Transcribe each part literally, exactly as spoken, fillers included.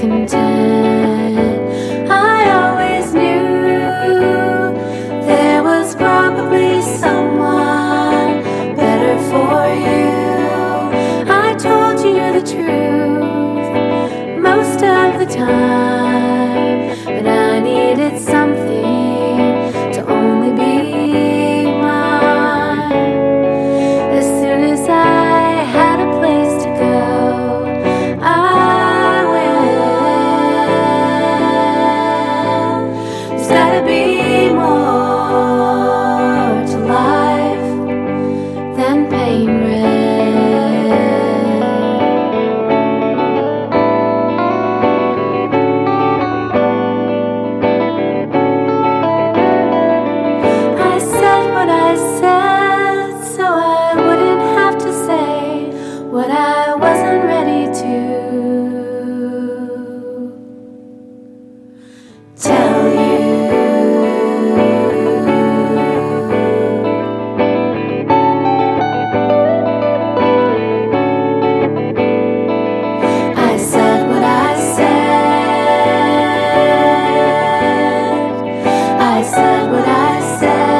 content. I always knew there was probably someone better for you. I told you the truth most of the time, but I needed something to only be mine. As soon as I had a place to go, I went. There's gotta be more to life than pain red. I said what I said so I wouldn't have to say what I wasn't ready to tell you. I said what I said. I said what I said.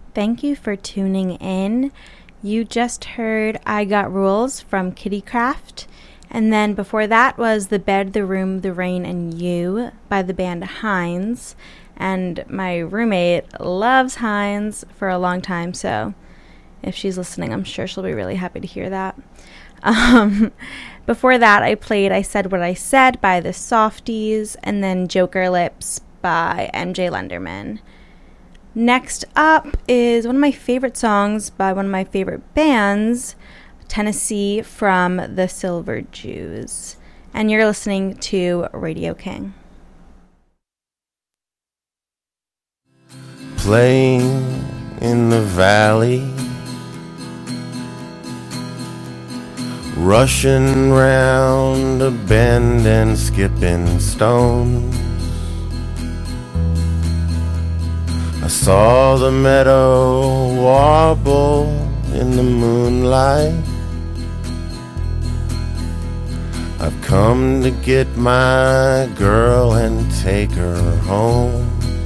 Thank you for tuning in. You just heard I Got Rules from Kittycraft. And then before that was The Bed, the Room, the Rain, and You by the band Heinz. And my roommate loves Heinz for a long time, so if she's listening, I'm sure she'll be really happy to hear that. Um, before that, I played I Said What I Said by the Softies, and then Joker Lips by M J Lenderman. Next up is one of my favorite songs by one of my favorite bands, Tennessee from the Silver Jews. And you're listening to Radio King. Playing in the valley, rushing round a bend and skipping stones. I saw the meadow warble in the moonlight. I've come to get my girl and take her home.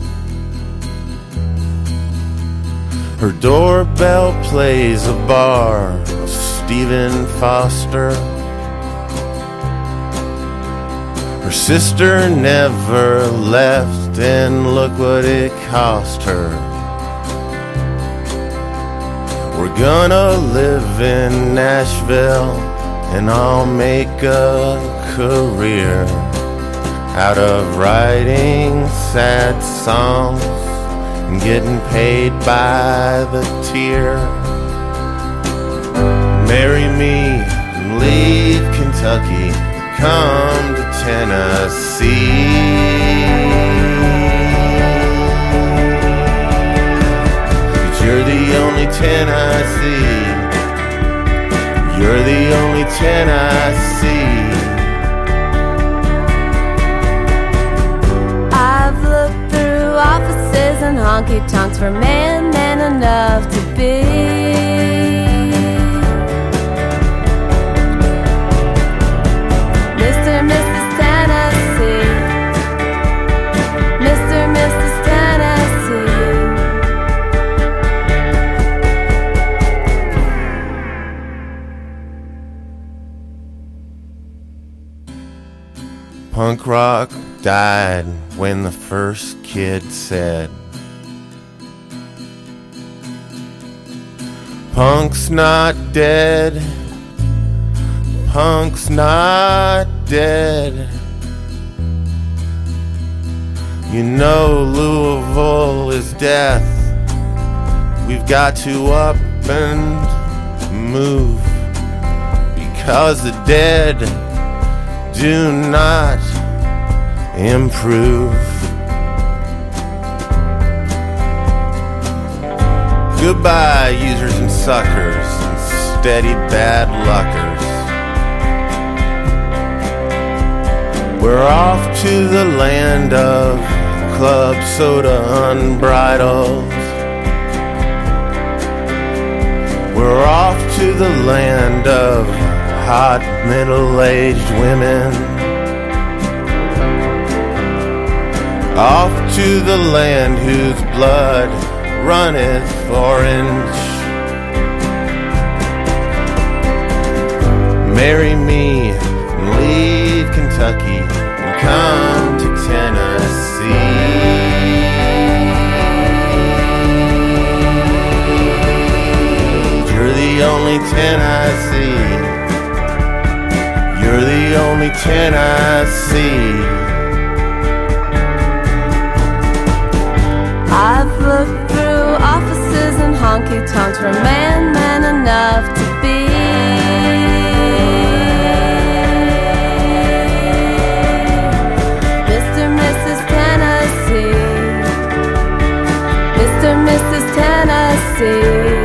Her doorbell plays a bar of Stephen Foster. Her sister never left, and look what it cost her. We're gonna live in Nashville, and I'll make a career out of writing sad songs and getting paid by the tear. Marry me and leave Kentucky, come to Tennessee. 'Cause you're the only ten I see. You're the only ten I see. I've looked through offices and honky-tonks for man, man enough to be. Mister and Missus Tennessee. Mister and Missus Tennessee. Punk rock died when the first kid said, punk's not dead, punk's not dead. You know Louisville is death. We've got to up and move, because the dead do not improve. Goodbye, users and suckers and steady bad luckers. We're off to the land of club soda unbridled. We're off to the land of hot middle-aged women. Off to the land whose blood runneth orange. Marry me and leave Kentucky and come to Tennessee. You're the only ten I see. You're the only ten I see. I've looked through offices and honky-tonks for man, man enough to be. Mister and Missus Tennessee. Mister and Missus Tennessee.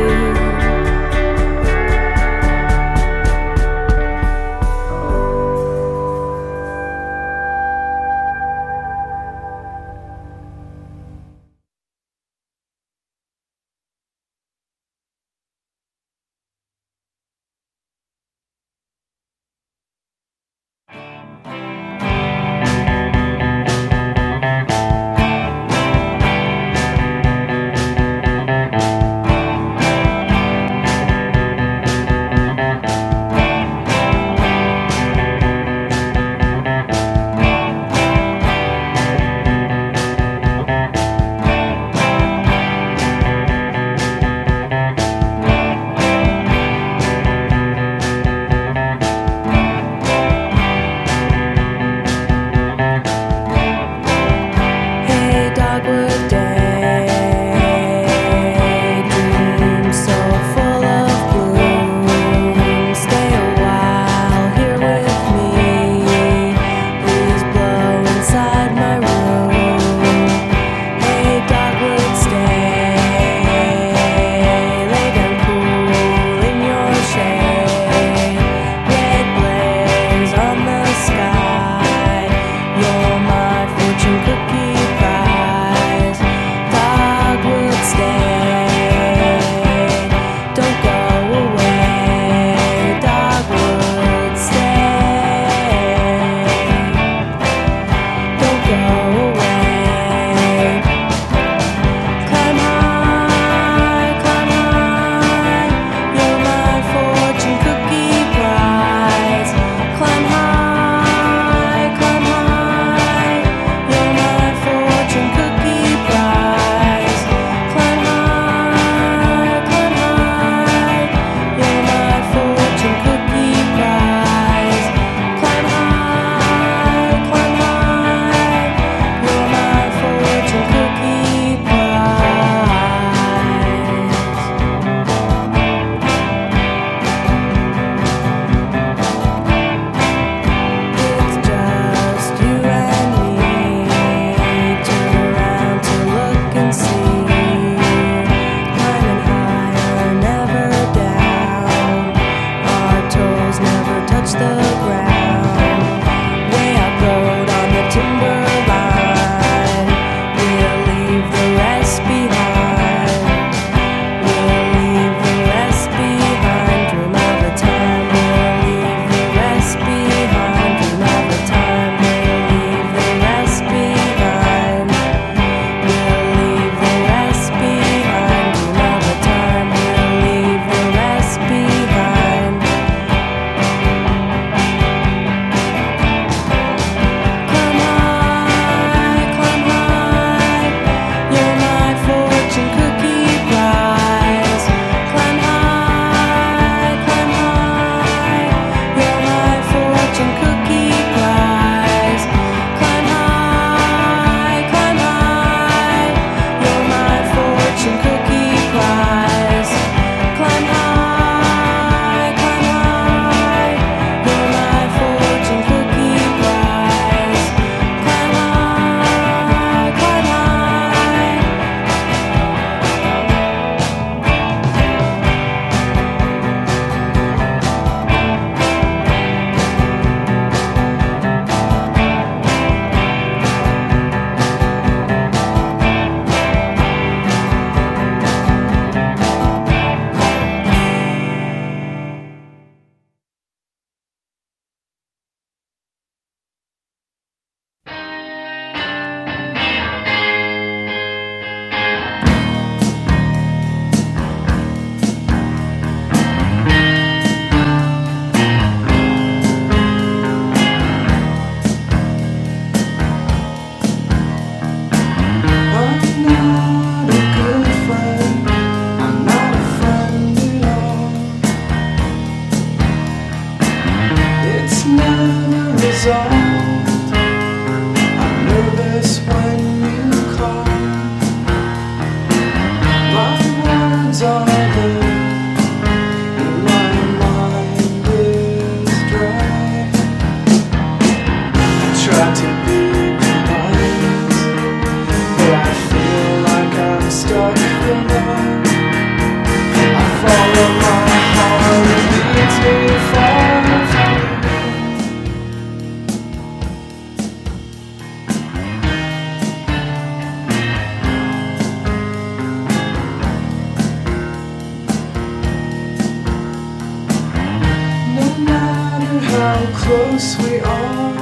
close we are,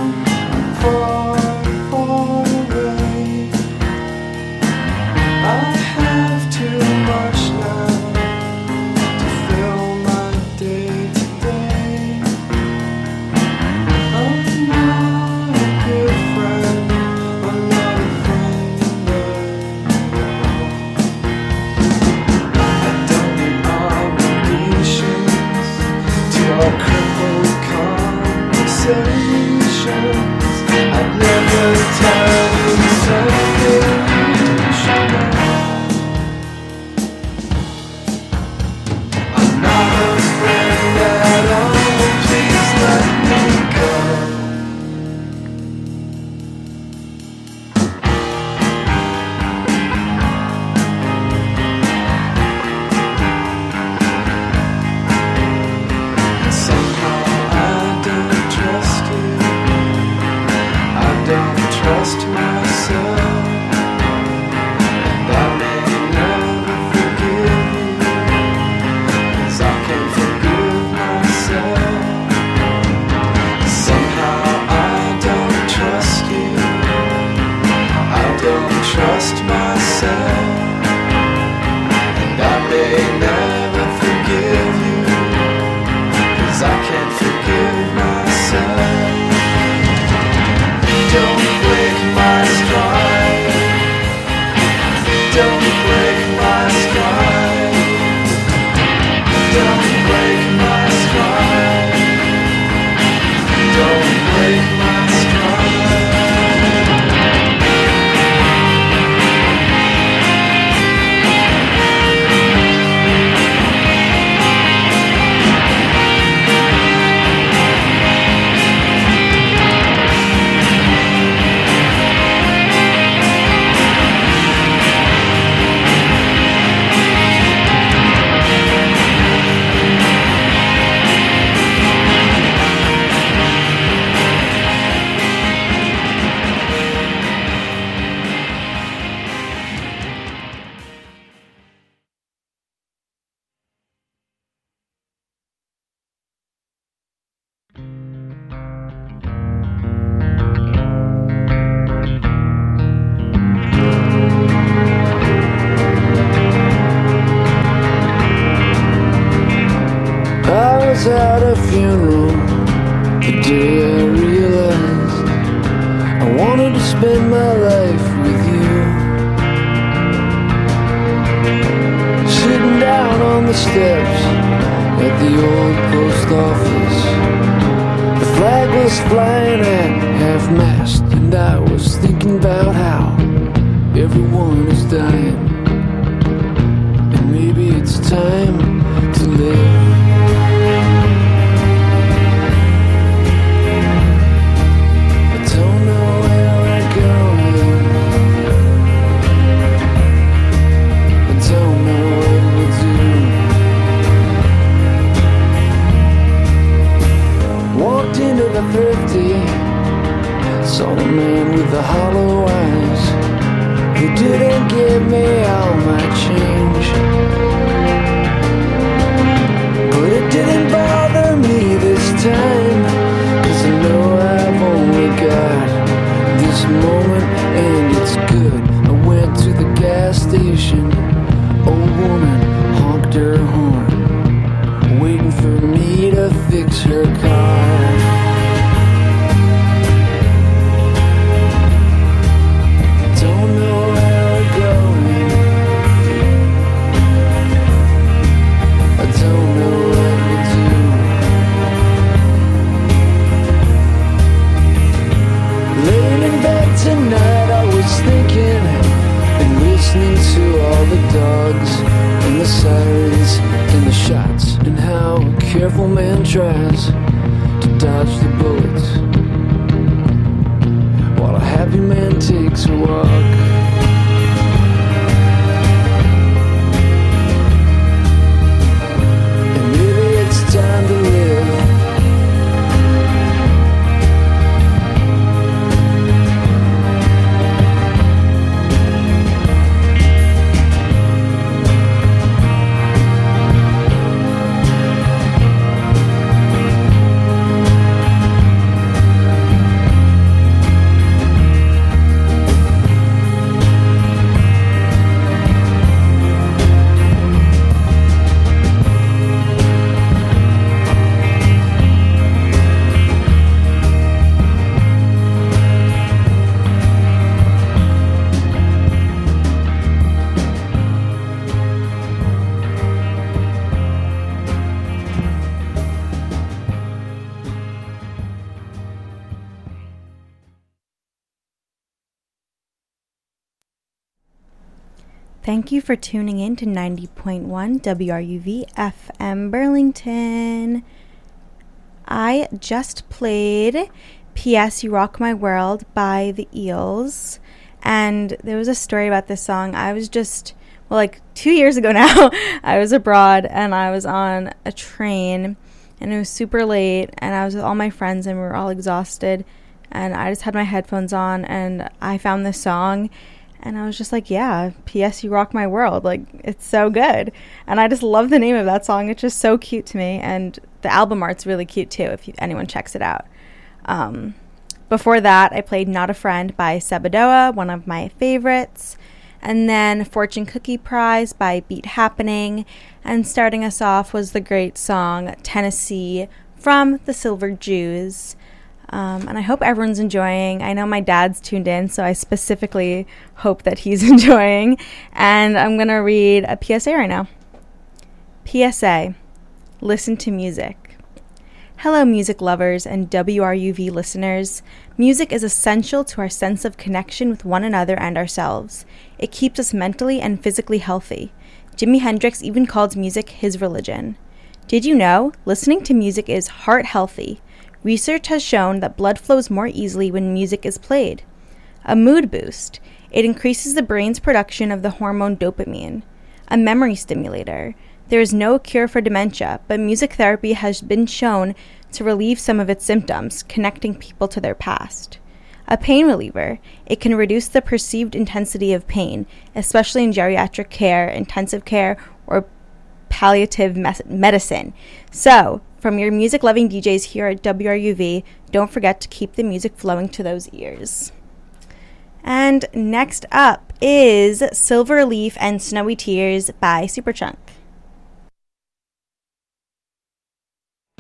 far, far away. I have too much now to fill my day today. I'm not a good friend, I'm not a friend I don't need obligations to our crippled conversations. I'd never tell you something you should know. I'm not a friend at all, please let me go. Somehow I don't trust you, I don't trust myself, and I may never forgive you, 'cause I can't forgive myself. Somehow I don't trust you, I don't trust myself, and I may never forgive you, 'cause I can't forgive myself. Don't break my stride, don't break my stride, don't break my stride, don't break my stride. was at a funeral the day I realized I wanted to spend my life with you. Sitting down on the steps at the old post office, the flag was flying at half-mast, and I was thinking about how everyone is dying, and maybe it's time to live. I don't know where we're going, I don't know what we'll do. Walked into the thrifty, saw the man with the hollow eyes who didn't give me all my change. But it didn't bother me this time, 'cause I know I've only got this moment and it's good. I went to the gas station, old woman honked her horn, waiting for me to fix her car. Don't know where we're going, I don't know what we'll do. Laying in bed tonight I was thinking and listening to all the dogs and the sirens and the shots, and how a careful man tries to dodge the bullets while a happy man takes a walk. And maybe it's time to live. Thank you for tuning in to ninety point one W R U V F M Burlington. I just played P S You Rock My World by the Eels, and there was a story about this song. I was just, well, like two years ago now, I was abroad and I was on a train and it was super late and I was with all my friends and we were all exhausted, and I just had my headphones on and I found this song. And I was just like, yeah, P S You Rock My World. Like, it's so good. And I just love the name of that song. It's just so cute to me. And the album art's really cute, too, if you, anyone checks it out. Um, before that, I played Not a Friend by Sebadoa, one of my favorites. And then Fortune Cookie Prize by Beat Happening. And starting us off was the great song Tennessee from the Silver Jews. Um, and I hope everyone's enjoying. I know my dad's tuned in, so I specifically hope that he's enjoying. And I'm going to read a P S A right now. P S A. Listen to music. Hello, music lovers and W R U V listeners. Music is essential to our sense of connection with one another and ourselves. It keeps us mentally and physically healthy. Jimi Hendrix even called music his religion. Did you know? Listening to music is heart healthy. Research has shown that blood flows more easily when music is played. A mood boost. It increases the brain's production of the hormone dopamine. A memory stimulator. There is no cure for dementia, but music therapy has been shown to relieve some of its symptoms, connecting people to their past. A pain reliever. It can reduce the perceived intensity of pain, especially in geriatric care, intensive care, or palliative mes- medicine. So, from your music-loving D Js here at W R U V, don't forget to keep the music flowing to those ears. And next up is Silver Leaf and Snowy Tears by Superchunk.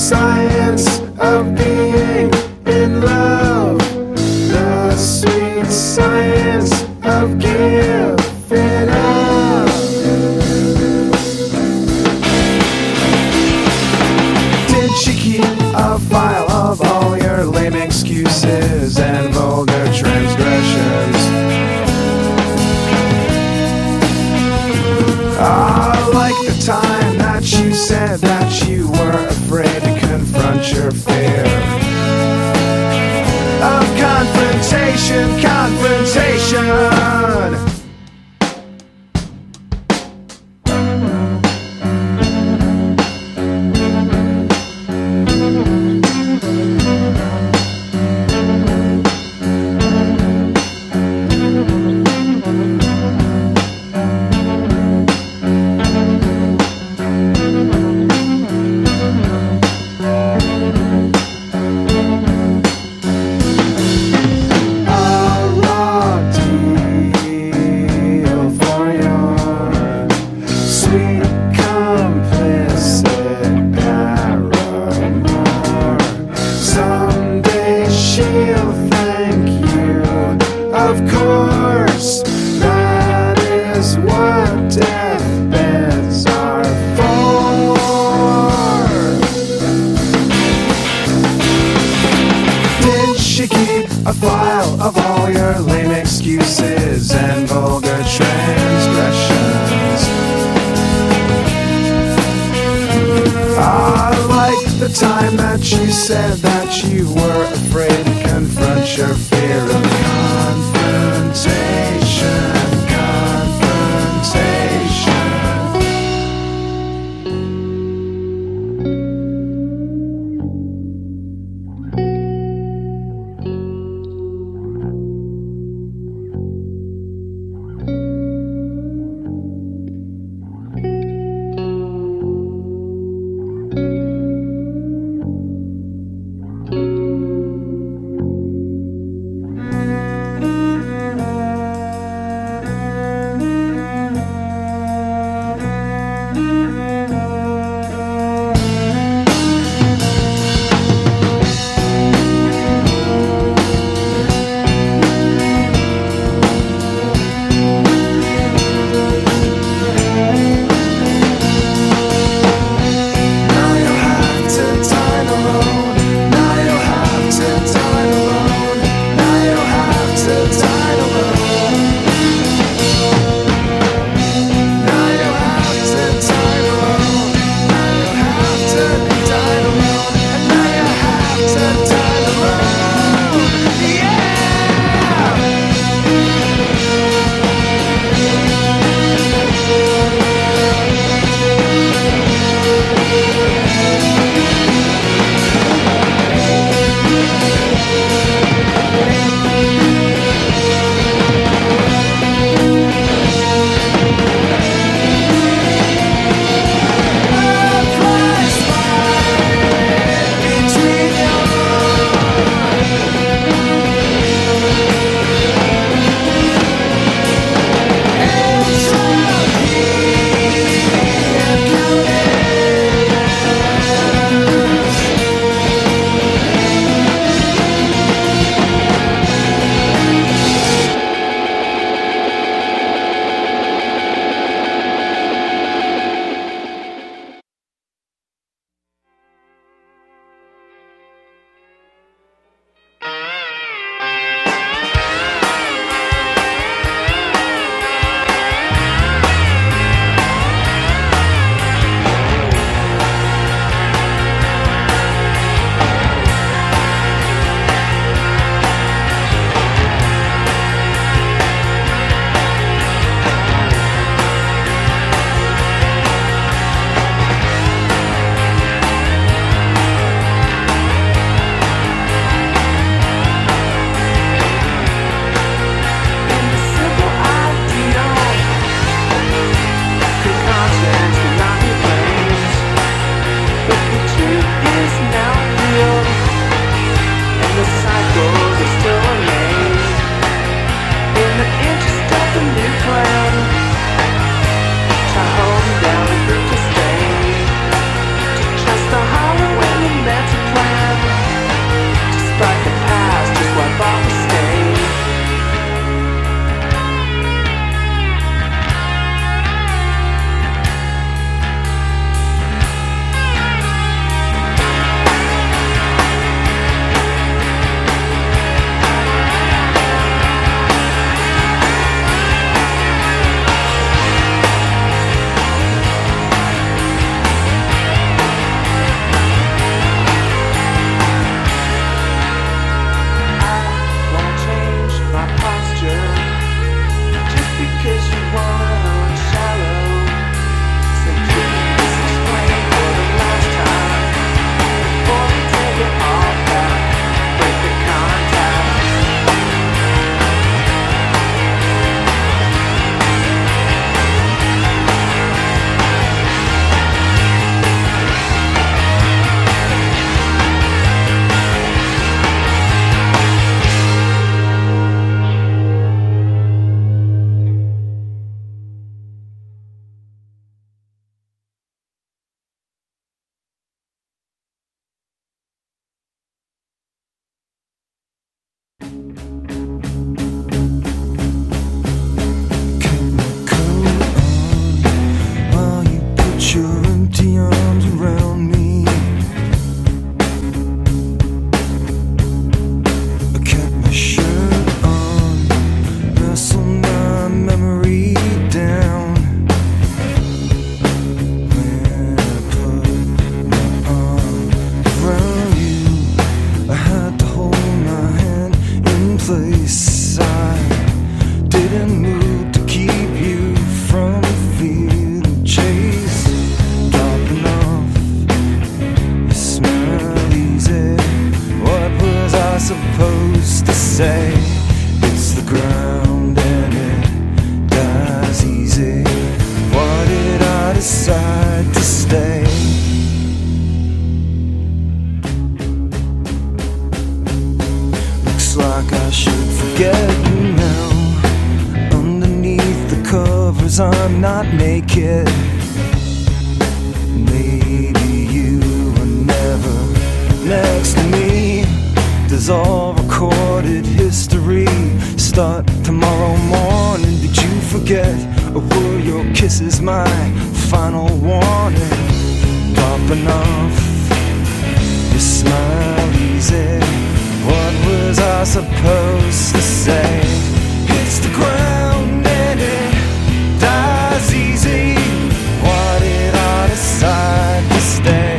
science of being in love, the sweet science of giving up. Did she keep a file of all your lame excuses and vulgar transgressions? Ah, like the time that you said that you were afraid to confront your fear of confrontation, confrontation. A file of all your lame excuses and vulgar transgressions. Ah, like the time that you said that you were afraid to confront your fear of confrontation, confrontation. I should forget you now. Underneath the covers I'm not naked. Maybe you were never next to me. Does all recorded history start tomorrow morning? Did you forget, or were your kisses my final warning? Dropping off, you smile easy. What was I supposed to say? Hits the ground and it dies easy. Why did I decide to stay?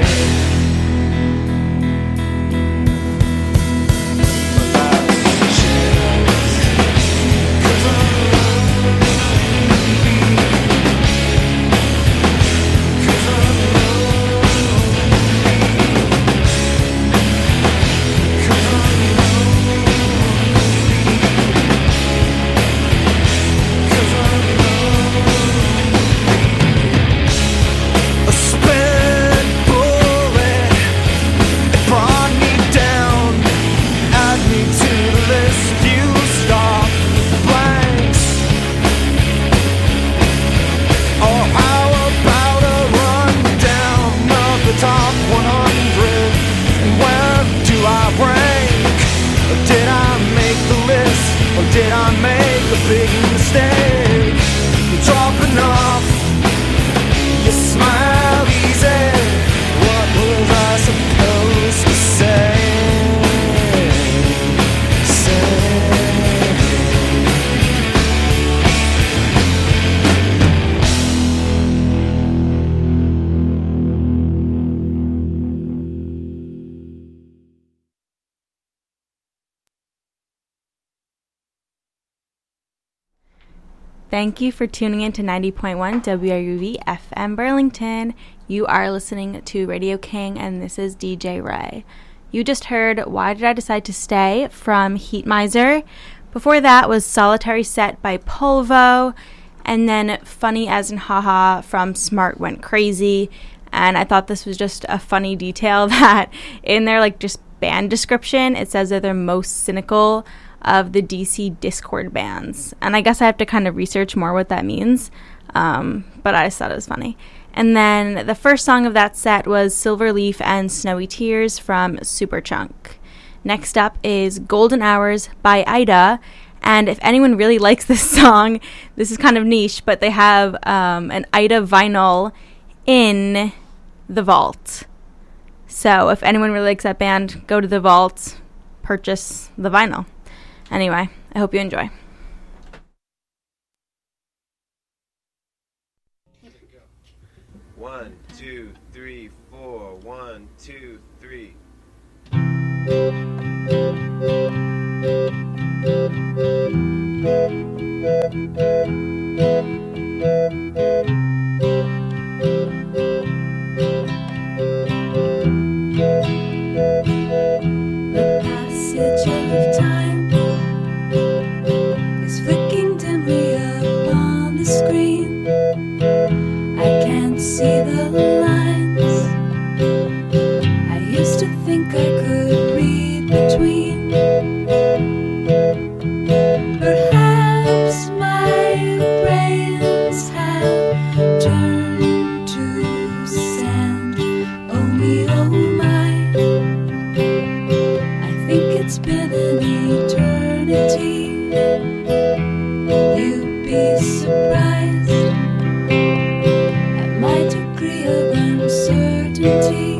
Did I make a big mistake? Dropping off, you smile easy. What was I supposed to say? Thank you for tuning in to ninety point one W R U V F M Burlington. You are listening to Radio King, and this is D J Ray. You just heard Why Did I Decide to Stay from Heat Miser. Before that was Solitary Set by Polvo, and then Funny as in Haha from Smart Went Crazy. And I thought this was just a funny detail that in their like just band description, it says that they're most cynical of the D C Discord bands. And I guess I have to kind of research more what that means. Um, but I just thought it was funny. And then the first song of that set was Silver Leaf and Snowy Tears from Superchunk. Next up is Golden Hours by Ida. And if anyone really likes this song, this is kind of niche, but they have um, an Ida vinyl in the vault. So if anyone really likes that band, go to the vault, purchase the vinyl. Anyway, I hope you enjoy. One, two, three, four. One, two, three. The passage of time is flicking dimly upon the screen. I can't see the lines. I used to think I could read between. Perhaps my brains have turned to sand. Oh me, oh my. I think it's been an eternity. You'd be surprised at my degree of uncertainty.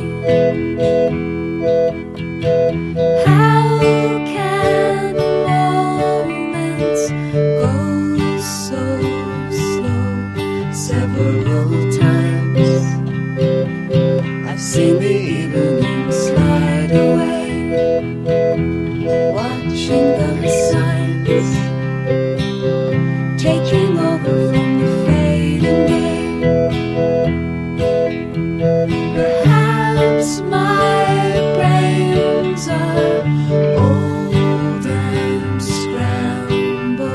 How can moments go so slow? Several times I've seen the evening slide away, watching the signs taking over from the fading day. Perhaps my brains are old and scrambled.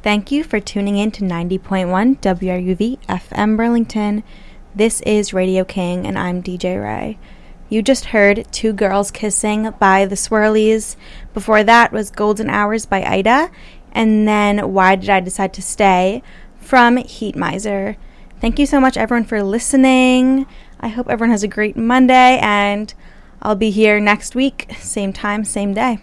Thank you for tuning in to ninety point one W R U V F M Burlington. This is Radio King, and I'm D J Ray. You just heard Two Girls Kissing by the Swirlies. Before that was Golden Hours by Ida. And then Why Did I Decide to Stay from Heat Miser. Thank you so much, everyone, for listening. I hope everyone has a great Monday, and I'll be here next week, same time, same day.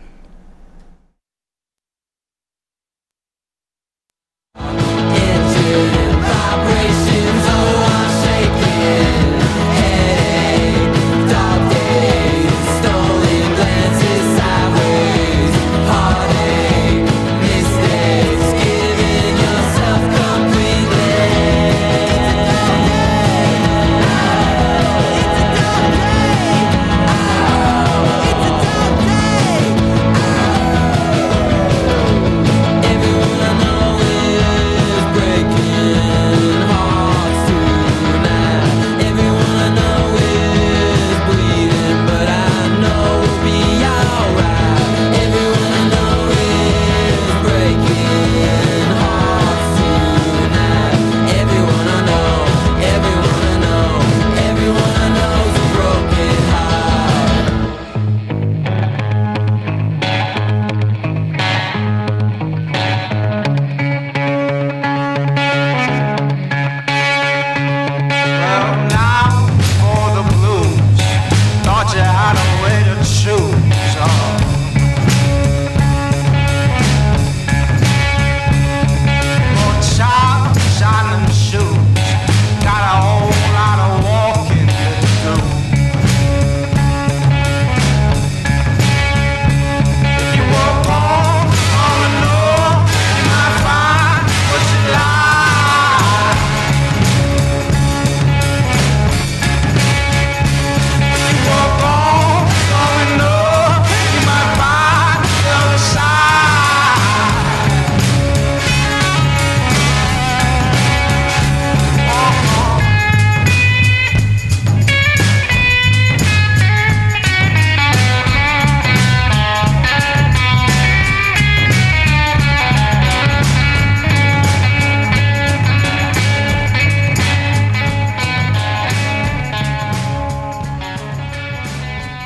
Shoot.